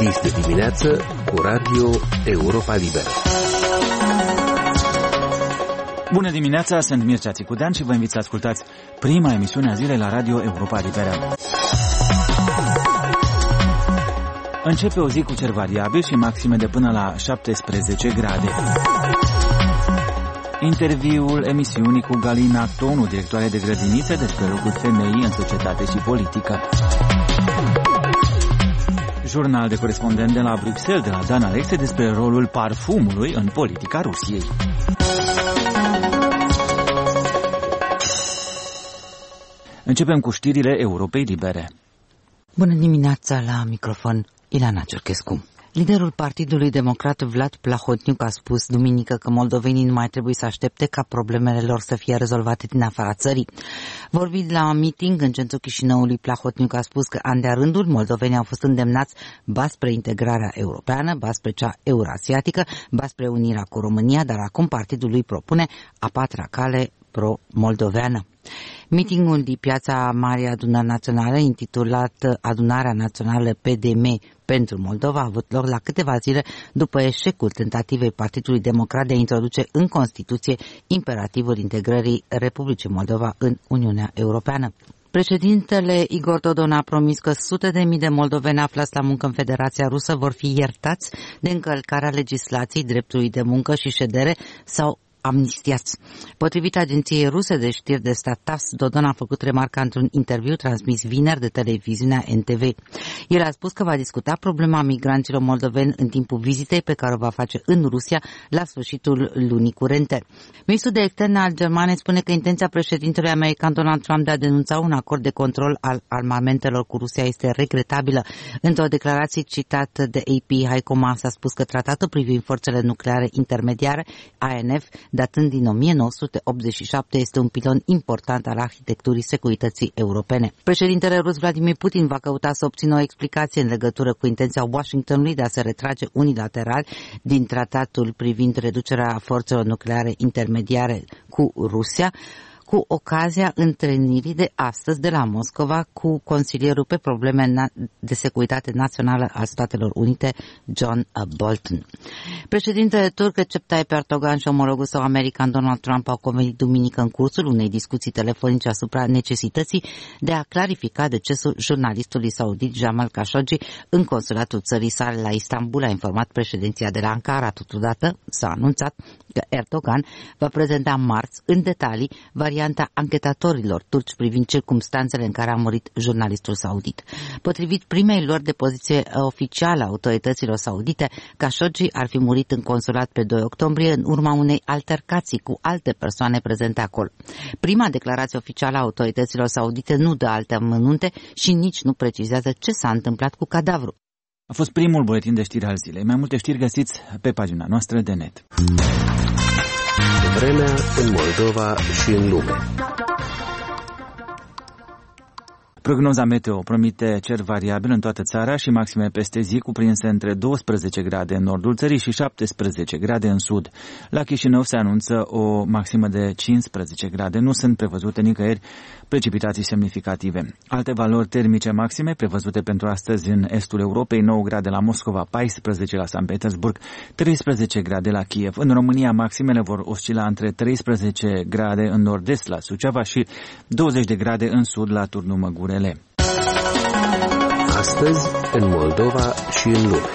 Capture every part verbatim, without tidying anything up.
Dis de dimineață cu Radio Europa Liberă. Bună dimineața, sunt Mircea Țicudean și vă invit să ascultați prima emisiune a zilei la Radio Europa Liberă. Începe o zi cu cer variabil și maxime de până la șaptesprezece grade. Interviul emisiunii cu Galina Tonu, directoare de grădinițe, despre locul femeii în societate și politică. Jurnal de corespondent de la Bruxelles, de la Dan Alexe, despre rolul parfumului în politica Rusiei. Începem cu știrile Europei Libere. Bună dimineața, la microfon Ilana Cerchescu. Liderul Partidului Democrat Vlad Plahotniuc a spus duminică că moldovenii nu mai trebuie să aștepte ca problemele lor să fie rezolvate din afara țării. Vorbind la un meeting în centrul Chișinăului, Plahotniuc a spus că an de-a rândul moldovenii au fost îndemnați ba spre integrarea europeană, ba spre cea eurasiatică, ba spre unirea cu România, dar acum partidul lui propune a patra cale pro-moldoveană. Meetingul din piața Marii Adunări Naționale, intitulat Adunarea Națională P D M pentru Moldova, a avut loc la câteva zile după eșecul tentativei Partidului Democrat de a introduce în Constituție imperativul integrării Republicii Moldova în Uniunea Europeană. Președintele Igor Dodon a promis că sute de mii de moldoveni aflați la muncă în Federația Rusă vor fi iertați de încălcarea legislației dreptului de muncă și ședere sau amnistiați. Potrivit agenției ruse de știri de stat TASS, Dodon a făcut remarca într-un interviu transmis vineri de televiziunea N T V. El a spus că va discuta problema migranților moldoveni în timpul vizitei pe care o va face în Rusia la sfârșitul lunii curente. Ministrul de Externe al Germaniei spune că intenția președintelui american Donald Trump de a denunța un acord de control al armamentelor cu Rusia este regretabilă. Într-o declarație citată de A P, Heiko Maas a spus că tratatul privind forțele nucleare intermediare, A N F, datând din o mie nouă sute optzeci și șapte, este un pilon important al arhitecturii securității europene. Președintele rus Vladimir Putin va căuta să obțină o explicație în legătură cu intenția Washingtonului de a se retrage unilateral din tratatul privind reducerea forțelor nucleare intermediare cu Rusia, cu ocazia întâlnirii de astăzi de la Moscova cu consilierul pe probleme de securitate națională al Statelor Unite, John Bolton. Președintele turc Recep Tayyip Erdogan și omologul său american Donald Trump au convenit duminică în cursul unei discuții telefonice asupra necesității de a clarifica decesul jurnalistului saudit Jamal Khashoggi în consulatul țării sale la Istanbul, a informat președinția de la Ankara. Totodată s-a anunțat că Erdogan va prezenta marți în detalii varianta anchetatorilor turci privind circumstanțele în care a murit jurnalistul saudit. Potrivit primei lor de poziție oficială a autorităților saudite, Khashoggi ar fi murit în consulat pe doi octombrie în urma unei altercații cu alte persoane prezente acolo. Prima declarație oficială a autorităților saudite nu dă alte amănunte și nici nu precizează ce s-a întâmplat cu cadavrul. A fost primul buletin de știri al zilei. Mai multe știri găsiți pe pagina noastră de net. Vremea în Moldova și în lume. Prognoza meteo promite cer variabil în toată țara și maxime peste zi cuprinse între douăsprezece grade în nordul țării și șaptesprezece grade în sud. La Chișinău se anunță o maximă de cincisprezece grade. Nu sunt prevăzute nicăieri precipitații semnificative. Alte valori termice maxime prevăzute pentru astăzi în estul Europei: nouă grade la Moscova, paisprezece la Sankt Petersburg, treisprezece grade la Kiev. În România maximele vor oscila între treisprezece grade în nord-est la Suceava și douăzeci de grade în sud la Turnul Măgurele. Astăzi, în Moldova și în lume.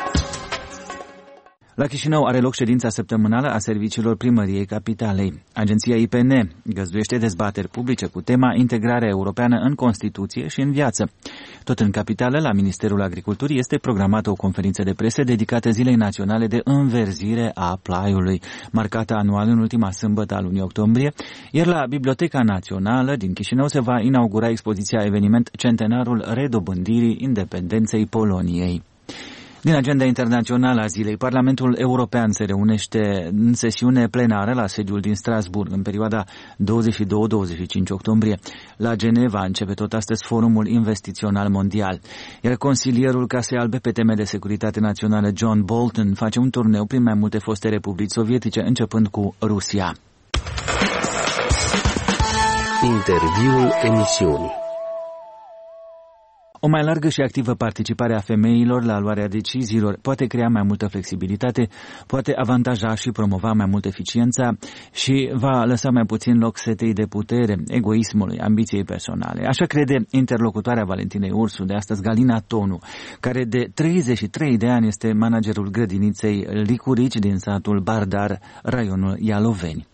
La Chișinău are loc ședința săptămânală a serviciilor primăriei capitalei. Agenția I P N găzduiește dezbateri publice cu tema integrarea europeană în Constituție și în viață. Tot în capitală, la Ministerul Agriculturii, este programată o conferință de presă dedicată Zilei Naționale de Înverzire a Plaiului, marcată anual în ultima sâmbătă a lunii octombrie, iar la Biblioteca Națională din Chișinău se va inaugura expoziția eveniment Centenarul redobândirii independenței Poloniei. Din agenda internațională a zilei, Parlamentul European se reunește în sesiune plenară la sediul din Strasbourg în perioada douăzeci și doi - douăzeci și cinci octombrie. La Geneva începe tot astăzi Forumul Investițional Mondial, iar consilierul Casei Albe pe teme de securitate națională John Bolton face un turneu prin mai multe foste republici sovietice, începând cu Rusia. Interviul emisiunii. O mai largă și activă participare a femeilor la luarea deciziilor poate crea mai multă flexibilitate, poate avantaja și promova mai mult eficiența și va lăsa mai puțin loc setei de putere, egoismului, ambiției personale. Așa crede interlocutoarea Valentinei Ursu de astăzi, Galina Tonu, care de treizeci și trei de ani este managerul grădiniței Licurici din satul Bardar, raionul Ialoveni.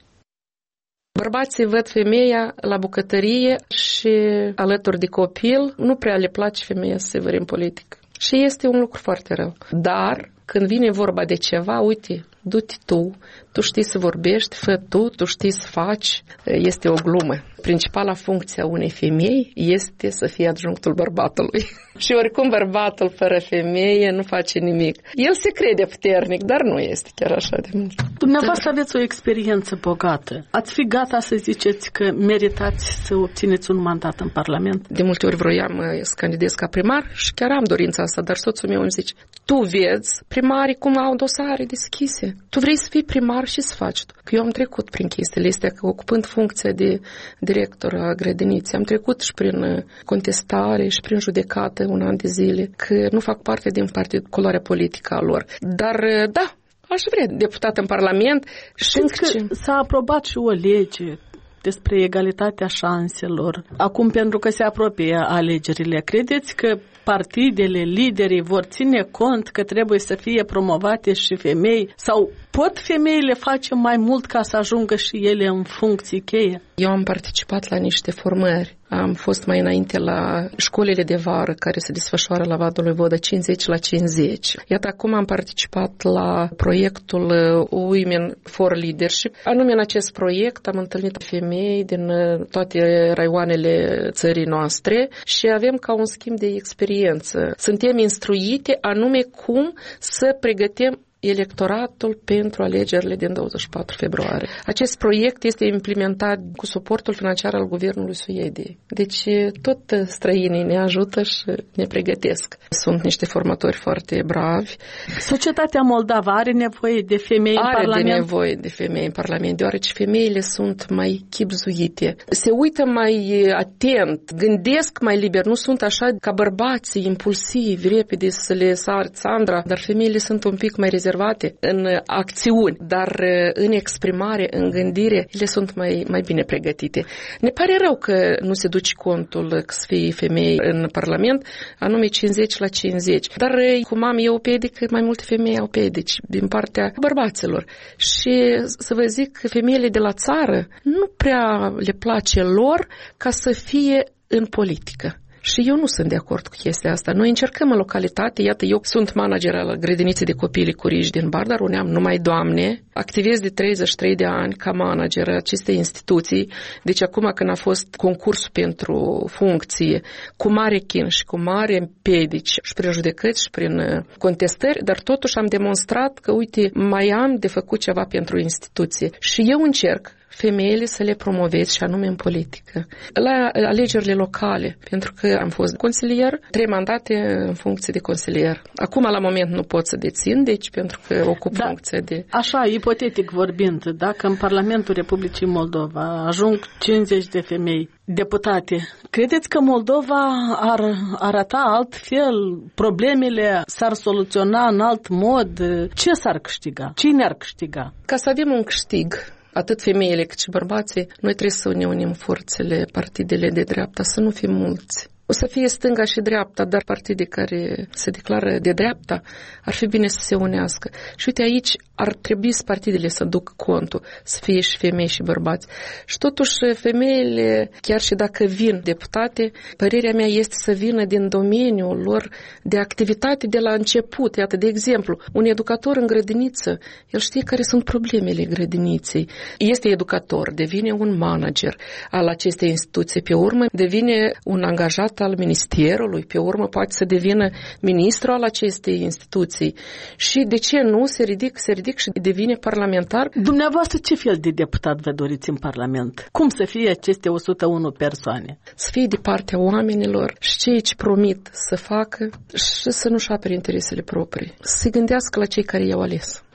Bărbații văd femeia la bucătărie și alături de copil, nu prea le place femeia să se vări în politică. Și este un lucru foarte rău. Dar când vine vorba de ceva, uite, du-te tu, tu știi să vorbești, fă tu, tu știi să faci. Este o glumă. Principala funcție a unei femei este să fie adjunctul bărbatului. Și oricum bărbatul fără femeie nu face nimic. El se crede puternic, dar nu este chiar așa de mult. Dumneavoastră aveți o experiență bogată. Ați fi gata să ziceți că meritați să obțineți un mandat în Parlament? De multe ori vroiam să candidez ca primar și chiar am dorința asta, dar soțul meu îmi zice, tu vezi primarii cum au dosare deschise. Tu vrei să fii primar și să faci tu. Că eu am trecut prin chestiile astea, că ocupând funcția de director a grădiniței, am trecut și prin contestare și prin judecată un an de zile, că nu fac parte din partid, culoarea politică a lor. Dar, da, aș vrea deputat în Parlament. Știți că ce... s-a aprobat și o lege despre egalitatea șanselor. Acum, pentru că se apropie alegerile, credeți că partidele, liderii vor ține cont că trebuie să fie promovate și femei? Sau pot femeile face mai mult ca să ajungă și ele în funcții cheie? Eu am participat la niște formări. Am fost mai înainte la școlile de vară care se desfășoară la Vadul lui Vodă cincizeci la cincizeci. Iată, acum am participat la proiectul Women for Leadership. Anume în acest proiect am întâlnit femei din toate raioanele țării noastre și avem ca un schimb de experiență. Suntem instruite anume cum să pregătim electoratul pentru alegerile din douăzeci și patru februarie. Acest proiect este implementat cu suportul financiar al guvernului Suediei. Deci tot străinii ne ajută și ne pregătesc. Sunt niște formatori foarte bravi. Societatea moldavă are nevoie de femei are în Parlament? Are de nevoie de femei în Parlament, deoarece femeile sunt mai chibzuite. Se uită mai atent, gândesc mai liber, nu sunt așa ca bărbații impulsivi, repede să le sar Sandra, dar femeile sunt un pic mai rezervate în acțiuni, dar în exprimare, în gândire, ele sunt mai, mai bine pregătite. Ne pare rău că nu se duce contul că să fie femei în Parlament, anume cincizeci la cincizeci. Dar cum am eu pedic, mai multe femei au pedici din partea bărbaților. Și să vă zic că femeile de la țară nu prea le place lor ca să fie în politică. Și eu nu sunt de acord cu chestia asta. Noi încercăm în localitate, iată, eu sunt manager al grădiniței de copii Licurici din Bardar, unde am numai doamne, activez de treizeci și trei de ani ca manager acestei instituții, deci acum când a fost concurs pentru funcție, cu mare chin și cu mare pedici și prin judecăți și prin contestări, dar totuși am demonstrat că, uite, mai am de făcut ceva pentru instituție. Și eu încerc femeile să le promovezi și anume în politică. La alegerile locale, pentru că am fost consilier, trei mandate în funcție de consilier. Acum, la moment, nu pot să dețin, deci pentru că ocup da, funcția de... Așa, ipotetic vorbind, dacă în Parlamentul Republicii Moldova ajung cincizeci de femei deputate, credeți că Moldova ar arăta altfel? Problemele s-ar soluționa în alt mod? Ce s-ar câștiga? Cine ar câștiga? Ca să avem un câștig, atât femeile cât și bărbații, noi trebuie să ne unim forțele, partidele de dreapta, să nu fim mulți. O să fie stânga și dreapta, dar partide care se declară de dreapta ar fi bine să se unească. Și uite, aici ar trebui să partidele să ducă contul, să fie și femei și bărbați. Și totuși femeile, chiar și dacă vin deputate, părerea mea este să vină din domeniul lor de activitate de la început. Iată, de exemplu, un educator în grădiniță, el știe care sunt problemele grădiniței. Este educator, devine un manager al acestei instituții, pe urmă devine un angajat al ministerului, pe urmă poate să devină ministru al acestei instituții. Și de ce nu se ridică, se ridică și devine parlamentar? Dumneavoastră ce fel de deputat vă doriți în Parlament? Cum să fie aceste o sută unu persoane? Să fie de partea oamenilor și cei ce promit să facă și să nu-și apere interesele proprii. Să se gândească la cei care i-au ales.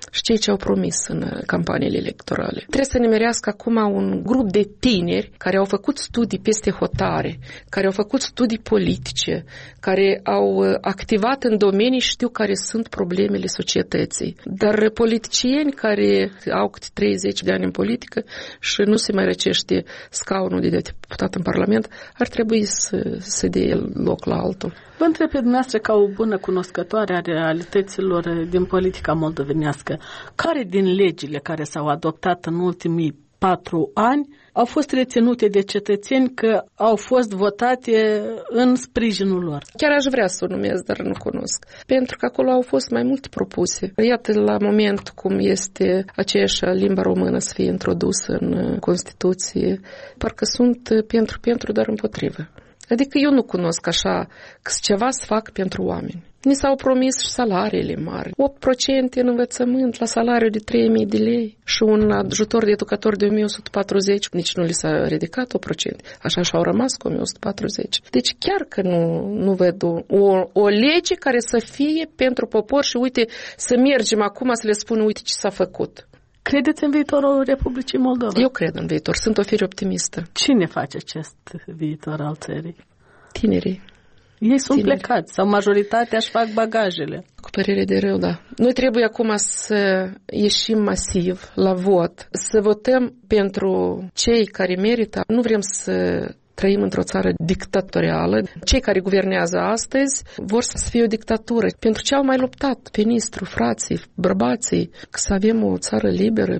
și ceea ce au promis în campaniile electorale. Trebuie să nimerească acum un grup de tineri care au făcut studii peste hotare, care au făcut studii politice, care au activat în domenii și știu care sunt problemele societății. Dar politicieni care au câte treizeci de ani în politică și nu se mai răcește scaunul de deputat în Parlament, ar trebui să se dea loc la altul. Vă întreb pe dumneavoastră, ca o bună cunoscătoare a realităților din politica moldovenească, care din legile care s-au adoptat în ultimii patru ani au fost reținute de cetățeni că au fost votate în sprijinul lor? Chiar aș vrea să o numesc, dar nu cunosc. Pentru că acolo au fost mai multe propuse. Iată, la moment cum este aceeași limba română să fie introdusă în Constituție, parcă sunt pentru, pentru, dar împotrivă. Adică eu nu cunosc așa că ceva să fac pentru oameni. Ni s-au promis și salariile mari. opt la sută în învățământ la salariu de trei mii de lei și un ajutor de educator de o mie o sută patruzeci. Nici nu li s-a ridicat opt la sută. Așa și-au rămas cu o mie o sută patruzeci. Deci chiar că nu, nu văd o, o lege care să fie pentru popor și uite să mergem acum să le spun uite ce s-a făcut. Credeți în viitorul Republicii Moldova? Eu cred în viitor. Sunt o fire optimistă. Cine face acest viitor al țării? Tinerii. Ei sunt Tineri. plecați sau majoritatea își fac bagajele. Cu părere de rău, da. Noi trebuie acum să ieșim masiv la vot, să votăm pentru cei care merită. Nu vrem să trăim într-o țară dictatorială. Cei care guvernează astăzi vor să fie o dictatură. Pentru ce au mai luptat penistru, frații, bărbații, să avem o țară liberă.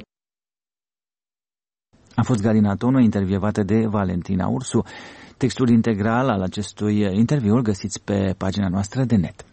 A fost Galina Tonu, intervievată de Valentina Ursu. Textul integral al acestui interviu îl găsiți pe pagina noastră de net.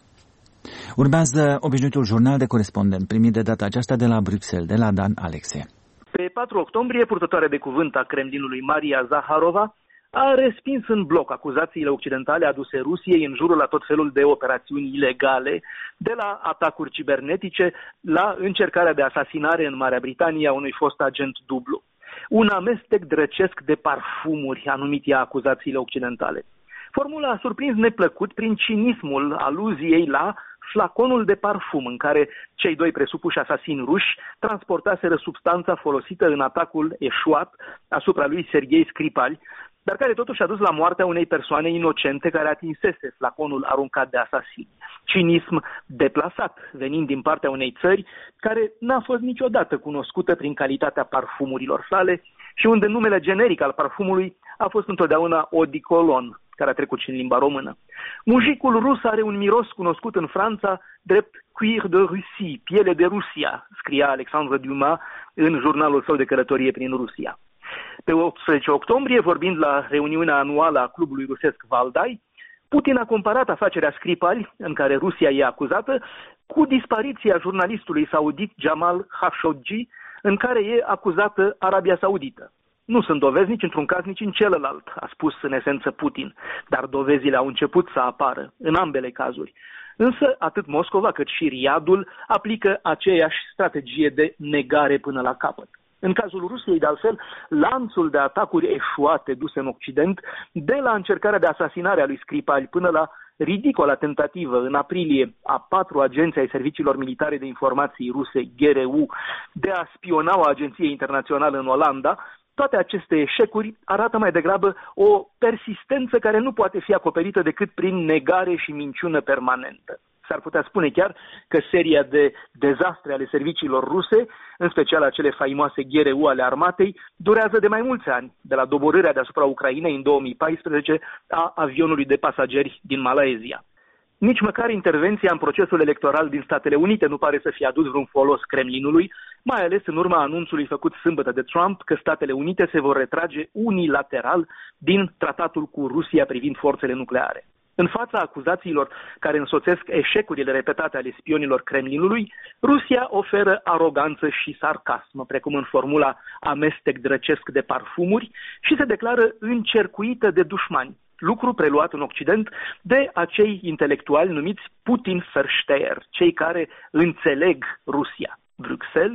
Urmează obișnuitul jurnal de corespondent, primit de data aceasta de la Bruxelles, de la Dan Alexe. Pe patru octombrie, purtătoarea de cuvânt a Kremlinului Maria Zaharova a respins în bloc acuzațiile occidentale aduse Rusiei în jurul la tot felul de operațiuni ilegale, de la atacuri cibernetice la încercarea de asasinare în Marea Britanie a unui fost agent dublu. Un amestec drăcesc de parfumuri, a numit ea acuzațiile occidentale. Formula a surprins neplăcut prin cinismul aluziei la flaconul de parfum în care cei doi presupuși asasini ruși transportaseră substanța folosită în atacul eșuat asupra lui Serghei Skripal, dar care totuși a dus la moartea unei persoane inocente care atinsese flaconul aruncat de asasini. Cinism deplasat, venind din partea unei țări care n-a fost niciodată cunoscută prin calitatea parfumurilor sale și unde numele generic al parfumului a fost întotdeauna eau de cologne, care a trecut și în limba română. Mujicul rus are un miros cunoscut în Franța drept cuir de Russie, piele de Rusia, scria Alexandre Dumas în jurnalul său de călătorie prin Rusia. Pe optsprezece octombrie, vorbind la reuniunea anuală a clubului rusesc Valdai, Putin a comparat afacerea Skripal, în care Rusia e acuzată, cu dispariția jurnalistului saudit Jamal Khashoggi, în care e acuzată Arabia Saudită. Nu sunt dovezi nici într-un caz, nici în celălalt, a spus în esență Putin, dar dovezile au început să apară în ambele cazuri. Însă, atât Moscova cât și Riadul aplică aceeași strategie de negare până la capăt. În cazul Rusiei, de altfel, lanțul de atacuri eșuate duse în Occident, de la încercarea de asasinare a lui Skripal până la ridicola tentativă în aprilie a patru agenți ai serviciilor militare de informații ruse, G R U, de a spiona o agenție internațională în Olanda, toate aceste eșecuri arată mai degrabă o persistență care nu poate fi acoperită decât prin negare și minciună permanentă. S-ar putea spune chiar că seria de dezastre ale serviciilor ruse, în special acele faimoase G R U ale armatei, durează de mai mulți ani, de la doborârea deasupra Ucrainei în două mii paisprezece a avionului de pasageri din Malaezia. Nici măcar intervenția în procesul electoral din Statele Unite nu pare să fie adus vreun folos Kremlinului, mai ales în urma anunțului făcut sâmbătă de Trump că Statele Unite se vor retrage unilateral din tratatul cu Rusia privind forțele nucleare. În fața acuzațiilor care însoțesc eșecurile repetate ale spionilor Kremlinului, Rusia oferă aroganță și sarcasm, precum în formula amestec drăcesc de parfumuri, și se declară încercuită de dușmani, lucru preluat în Occident de acei intelectuali numiți Putin-Versteher, cei care înțeleg Rusia. Bruxelles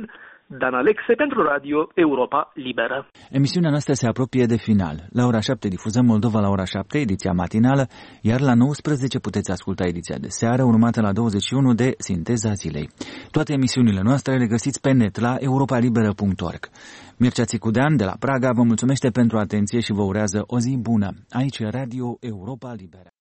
Dan Alexe pentru Radio Europa Liberă. Emisiunea noastră se apropie de final. La ora șapte difuzăm Moldova la ora șapte, ediția matinală, iar la nouăsprezece puteți asculta ediția de seară, urmată la douăzeci și unu de Sinteza Zilei. Toate emisiunile noastre le găsiți pe net la europa liberă punct org. Mircea Țicudean de la Praga vă mulțumește pentru atenție și vă urează o zi bună. Aici e Radio Europa Liberă.